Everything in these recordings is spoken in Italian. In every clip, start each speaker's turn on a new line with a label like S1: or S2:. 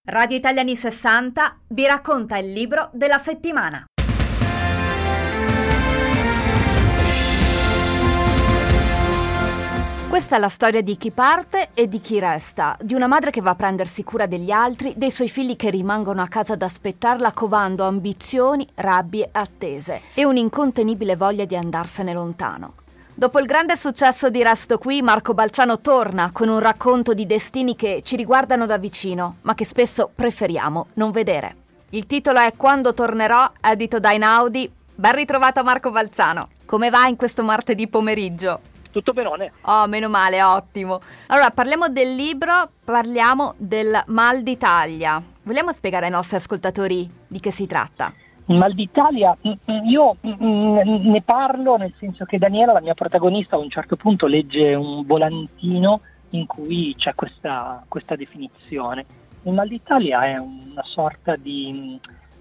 S1: Radio Italia anni 60 vi racconta il libro della settimana. Questa è la storia di chi parte e di chi resta, di una madre che va a prendersi cura degli altri, dei suoi figli che rimangono a casa ad aspettarla covando ambizioni, rabbie, attese e un'incontenibile voglia di andarsene lontano. Dopo il grande successo di Resto Qui, Marco Balzano torna con un racconto di destini che ci riguardano da vicino, ma che spesso preferiamo non vedere. Il titolo è Quando tornerò, edito da Einaudi. Ben ritrovato Marco Balzano. Come va in questo martedì pomeriggio?
S2: Tutto benone.
S1: Oh, meno male, ottimo. Allora, parliamo del libro, parliamo del Mal d'Italia. Vogliamo spiegare ai nostri ascoltatori di che si tratta?
S2: Il Mal d'Italia, io ne parlo nel senso che Daniela, la mia protagonista, a un certo punto legge un volantino in cui c'è questa definizione. Il Mal d'Italia è una sorta di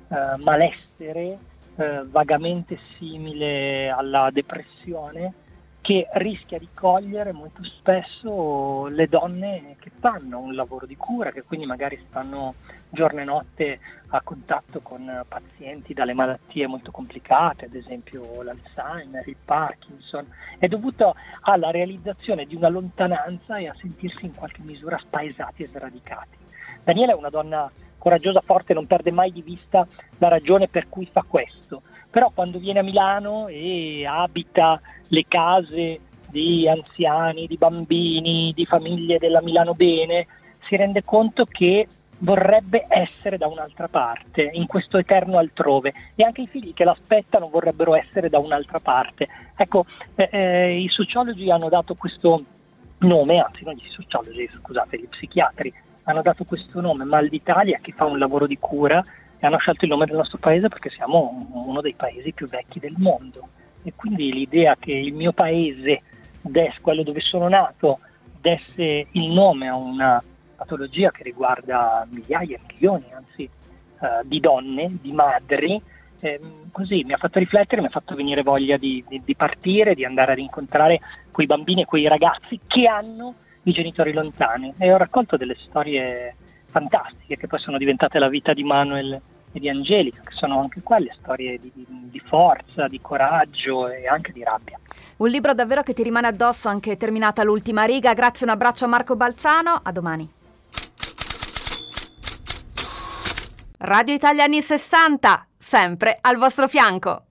S2: malessere vagamente simile alla depressione che rischia di cogliere molto spesso le donne che fanno un lavoro di cura, che quindi magari stanno giorno e notte a contatto con pazienti dalle malattie molto complicate, ad esempio l'Alzheimer, il Parkinson. È dovuto alla realizzazione di una lontananza e a sentirsi in qualche misura spaesati e sradicati. Daniela è una donna coraggiosa, forte, non perde mai di vista la ragione per cui fa questo. Però quando viene a Milano e abita le case di anziani, di bambini, di famiglie della Milano Bene, si rende conto che vorrebbe essere da un'altra parte, in questo eterno altrove, e anche i figli che l'aspettano vorrebbero essere da un'altra parte. Ecco, i sociologi hanno dato questo nome, anzi non gli sociologi, scusate, gli psichiatri hanno dato questo nome, Mal d'Italia, che fa un lavoro di cura, e hanno scelto il nome del nostro paese perché siamo uno dei paesi più vecchi del mondo. E quindi l'idea che il mio paese, quello dove sono nato, desse il nome a una patologia che riguarda migliaia e milioni, anzi, di donne, di madri, così mi ha fatto riflettere, mi ha fatto venire voglia di partire, di andare ad incontrare quei bambini e quei ragazzi che hanno i genitori lontani. E ho raccolto delle storie fantastiche che poi sono diventate la vita di Manuel e di Angelica, che sono anche quelle storie di forza, di coraggio e anche di rabbia.
S1: Un libro davvero che ti rimane addosso anche terminata l'ultima riga. Grazie, un abbraccio a Marco Balzano, a domani. Radio Italia anni 60, sempre al vostro fianco.